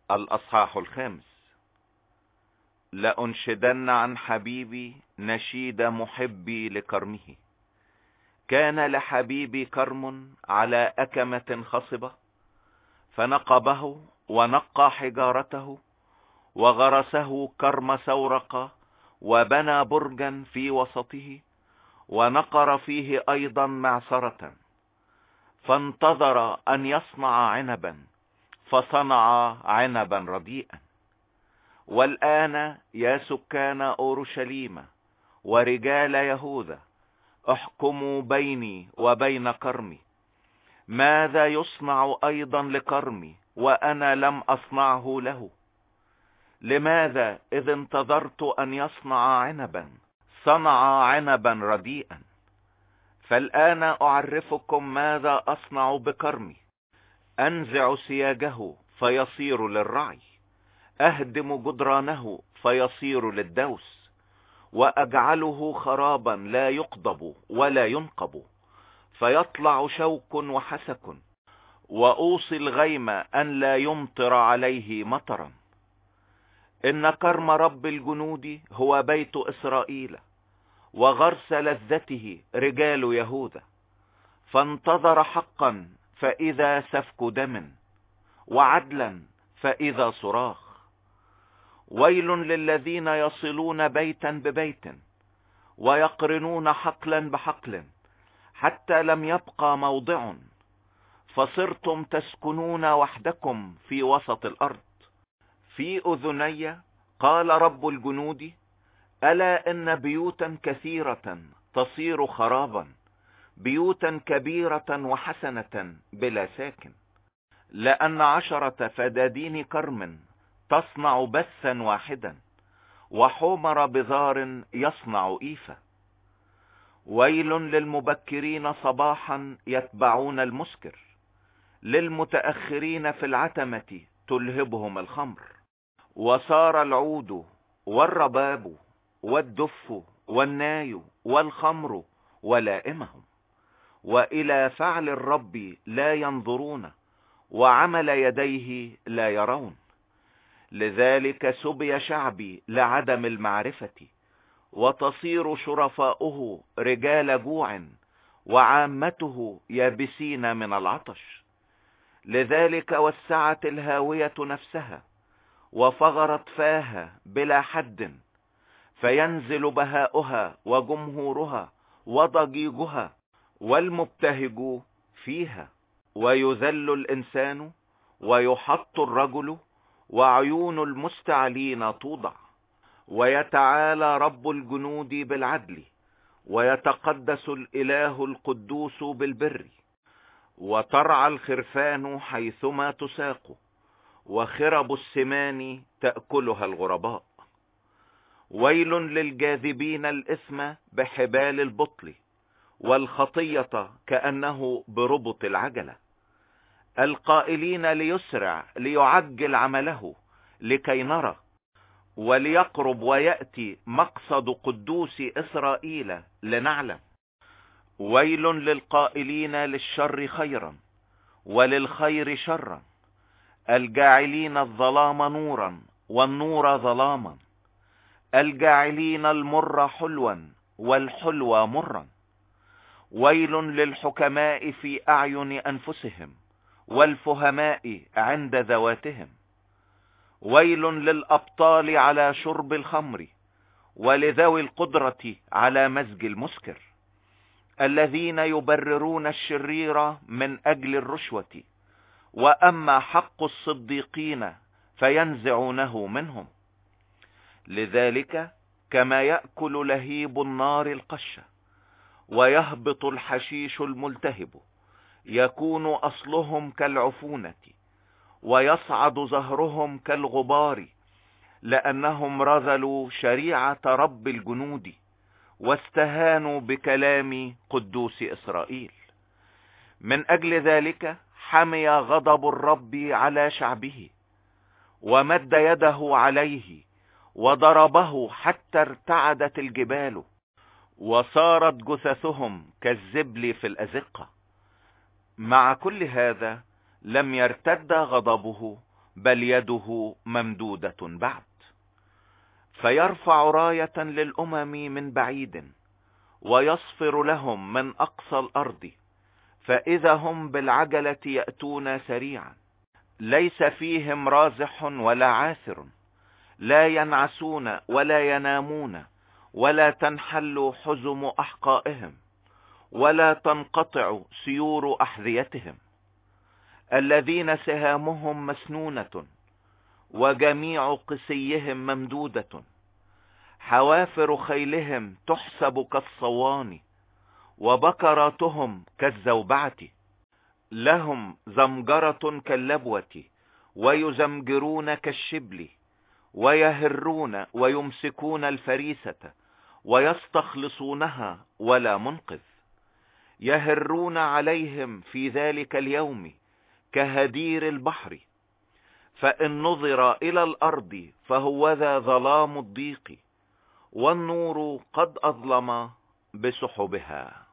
الأصحاح 5. لأنشدن عن حبيبي نشيد محبي لكرمه. كان لحبيبي كرم على أكمة خصبة، فنقبه ونقى حجارته وغرسه كرم سورق، وبنى برجا في وسطه، ونقر فيه أيضا معصرة. فانتظر أن يصنع عنبا، فصنع عنبا رديئا. والآن يا سكان أورشليم ورجال يهوذا، احكموا بيني وبين كرمي. ماذا يصنع أيضا لكرمي وأنا لم أصنعه له؟ لماذا إذ انتظرت أن يصنع عنبا صنع عنبا رديئا؟ فالآن أعرفكم ماذا أصنع بكرمي. أنزع سياجه فيصير للرعي، أهدم جدرانه فيصير للدوس، وأجعله خرابا لا يقضب ولا ينقب، فيطلع شوك وحسك، وأوصي الغيم أن لا يمطر عليه مطرا. إن كرم رب الجنود هو بيت إسرائيل، وغرس لذته رجال يهوذا. فانتظر حقا فإذا سفك دم، وعدلا فإذا صراخ. ويل للذين يصلون بيتا ببيت، ويقرنون حقلا بحقل، حتى لم يبقى موضع. فصرتم تسكنون وحدكم في وسط الأرض. في أذني قال رب الجنود: ألا إن بيوتا كثيرة تصير خرابا، بيوتا كبيرة وحسنة بلا ساكن. لأن 10 فدادين كرم تصنع بثا واحدا، وحمر بذار يصنع إيفا. ويل للمبكرين صباحا يتبعون المسكر، للمتأخرين في العتمة تلهبهم الخمر. وصار العود والرباب والدف والناي والخمر ولائمهم، وإلى فعل الرب لا ينظرون، وعمل يديه لا يرون. لذلك سبي شعبي لعدم المعرفة، وتصير شرفاؤه رجال جوع، وعامته يابسين من العطش. لذلك وسعت الهاوية نفسها، وفغرت فاها بلا حد، فينزل بهاؤها وجمهورها وضجيجها، والمبتهج فيها. ويذل الإنسان ويحط الرجل، وعيون المستعلين توضع. ويتعالى رب الجنود بالعدل، ويتقدس الإله القدوس بالبر. وترعى الخرفان حيثما تساق، وخرب السمان تأكلها الغرباء. ويل للجاذبين الإثم بحبال البطل، والخطية كأنه بربط العجلة، القائلين ليسرع ليعجل عمله لكي نرى، وليقرب ويأتي مقصد قدوس إسرائيل لنعلم. ويل للقائلين للشر خيرا وللخير شرا، الجاعلين الظلام نورا والنور ظلاما، الجاعلين المر حلوا والحلو مرا. ويل للحكماء في أعين أنفسهم، والفهماء عند ذواتهم. ويل للأبطال على شرب الخمر، ولذوي القدرة على مزج المسكر، الذين يبررون الشرير من أجل الرشوة، وأما حق الصديقين فينزعونه منهم. لذلك كما يأكل لهيب النار القشة، ويهبط الحشيش الملتهب، يكون أصلهم كالعفونة، ويصعد زهرهم كالغبار، لأنهم رذلوا شريعة رب الجنود، واستهانوا بكلام قدوس إسرائيل. من أجل ذلك حمي غضب الرب على شعبه، ومد يده عليه، وضربه حتى ارتعدت الجبال، وصارت جثثهم كالزبل في الأزقة. مع كل هذا لم يرتد غضبه، بل يده ممدودة بعد. فيرفع راية للأمم من بعيد، ويصفر لهم من أقصى الأرض، فإذا هم بالعجلة يأتون سريعا، ليس فيهم رازح ولا عاثر، لا ينعسون ولا ينامون، ولا تنحل حزم أحقائهم، ولا تنقطع سيور أحذيتهم، الذين سهامهم مسنونة، وجميع قسيهم ممدودة، حوافر خيلهم تحسب كالصوان، وبكراتهم كالزوبعة، لهم زمجرة كاللبوة، ويزمجرون كالشبل، ويهرون ويمسكون الفريسة، ويستخلصونها ولا منقذ. يهرون عليهم في ذلك اليوم كهدير البحر، فإن نظر إلى الأرض فهو ذا ظلام الضيق، والنور قد أظلم بسحبها.